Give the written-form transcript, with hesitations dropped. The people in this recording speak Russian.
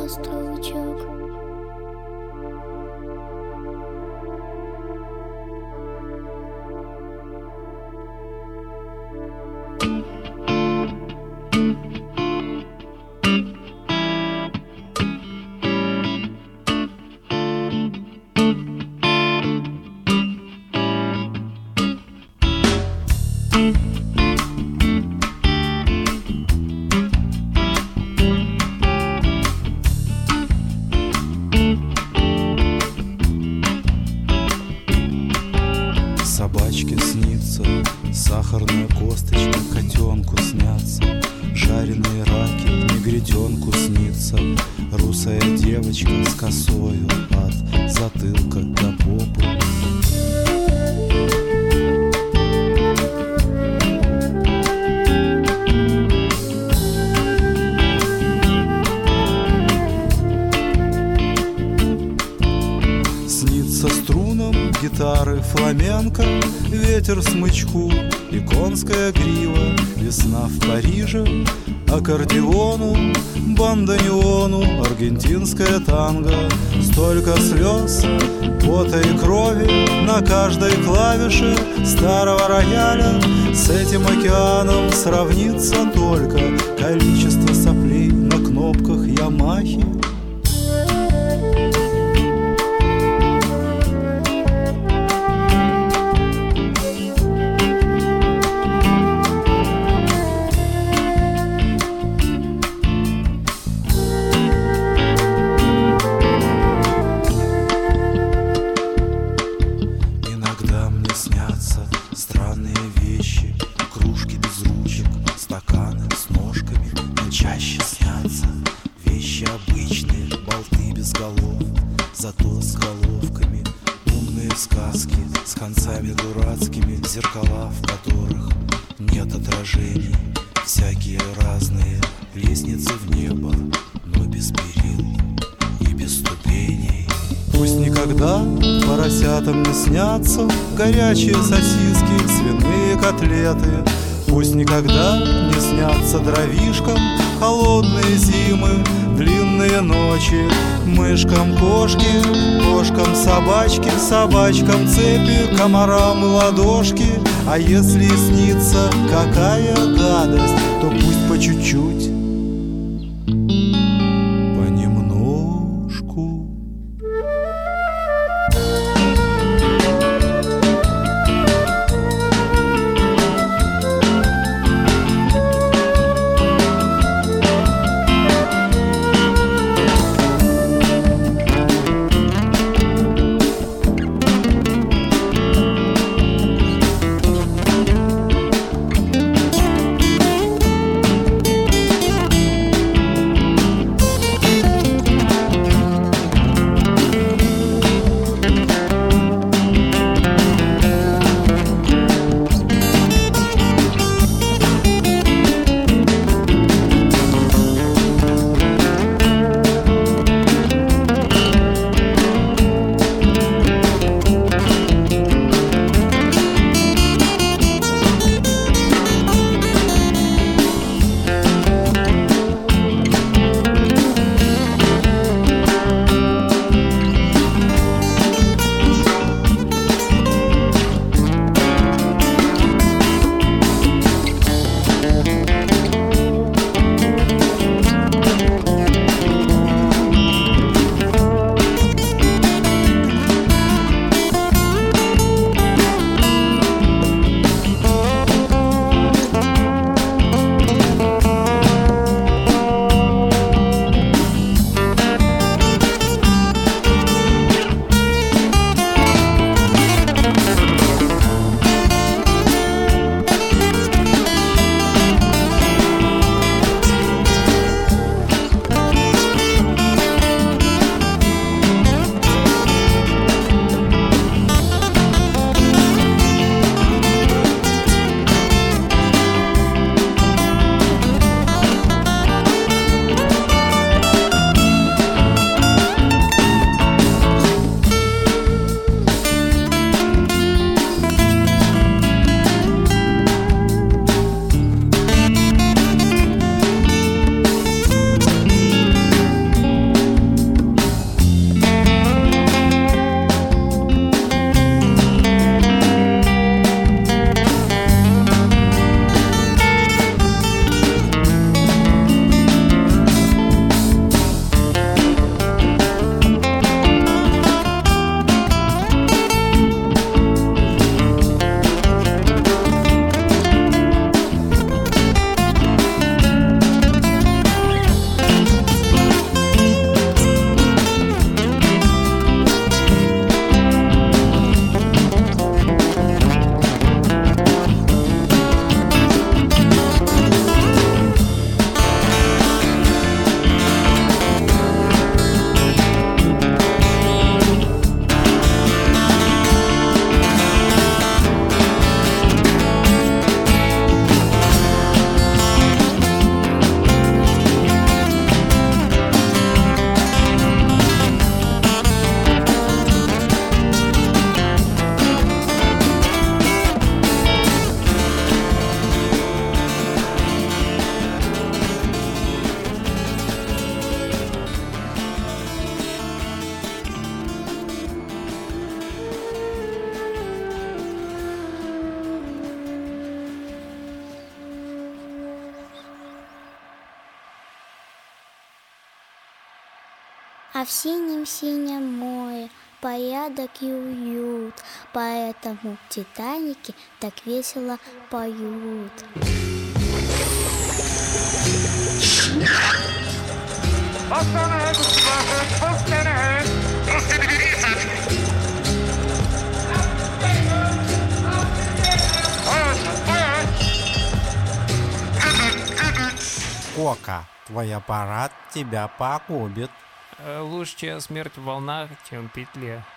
островочок. Собачке снится сахарная косточка, котенку снятся жареные раки, негритенку снится русая девочка с косою от затылка до попы. Снится струнам гитары фламенко ветер смычку и конская грива, весна в Париже, аккордеону, бандонеону, аргентинская танго. Столько слез, пота и крови на каждой клавише старого рояля. С этим океаном сравнится только количество соплей на кнопках Ямахи. Снятся странные вещи, кружки без ручек, стаканы с ножками. Но чаще снятся вещи обычные, болты без голов, зато с головками. Умные сказки с концами дурацкими, зеркала, в которых нет отражений. Всякие разные лестницы в небо, но без перил и без ступеней. Пусть никогда поросятам не снятся горячие сосиски, свиные котлеты. Пусть никогда не снятся дровишкам холодные зимы, длинные ночи. Мышкам кошки, кошкам собачки, собачкам цепи, комарам и ладошки. А если и снится какая гадость, то пусть по чуть-чуть, понемножку. А в синем-синем море порядок и уют, поэтому Титаники так весело поют. Кока, твой аппарат тебя погубит. Лучше смерть в волнах, чем в петле.